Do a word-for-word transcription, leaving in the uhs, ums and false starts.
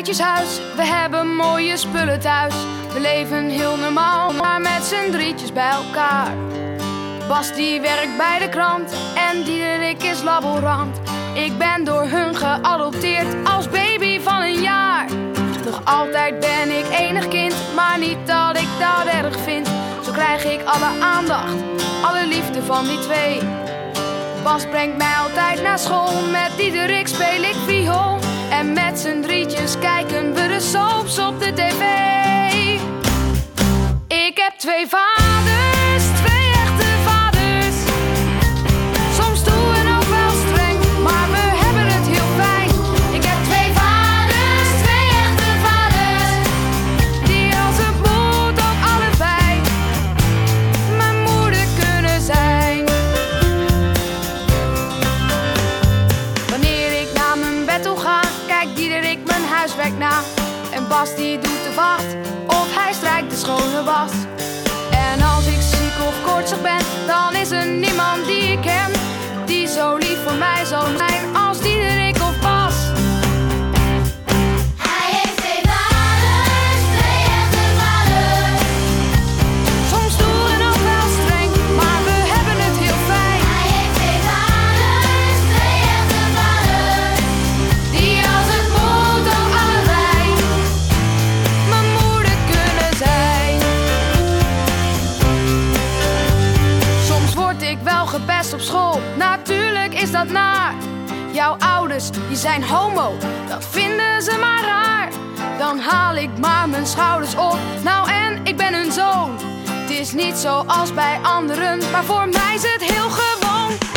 rijtjeshuis, we hebben mooie spullen thuis. We leven heel normaal, maar met z'n drietjes bij elkaar. Bas die werkt bij de krant en Diederik is laborant. Ik ben door hun geadopteerd als baby van een jaar. Nog altijd ben ik enig kind, maar niet dat ik dat erg vind. Zo krijg ik alle aandacht, alle liefde van die twee. Bas brengt mij altijd naar school, met Diederik speel ik viool. En met z'n drietjes kijken we de soaps op de tv. Ik heb twee vaders, twee echte vaders. Soms stoer en ook wel streng, maar we hebben het heel fijn. Ik heb twee vaders, twee echte vaders, die als het moet ook allebei mijn moeder kunnen zijn. Wanneer ik naar mijn bed toe ga, kijkt Diederik mijn huiswerk na. En Bas die doet de vacht, of hij strijkt de schone was. En als ik ziek of koortsig ben, dan is er niemand die ik ken die zo lief voor mij zal zijn als Diederik of Bas. Hij heeft twee vaders, twee echte vaders. Soms stoer en ook wel streng, maar we hebben het heel fijn. Hij heeft twee vaders, twee echte vaders, Die als het moet ook allebei mijn moeder kunnen zijn. Soms word ik wel gepest op school, natuurlijk is dat naar. Jouw ouders, die zijn homo, dat vinden ze maar raar. Dan haal ik maar mijn schouders op, nou en ik ben hun zoon. Het is niet zoals bij anderen, maar voor mij is het heel gewoon.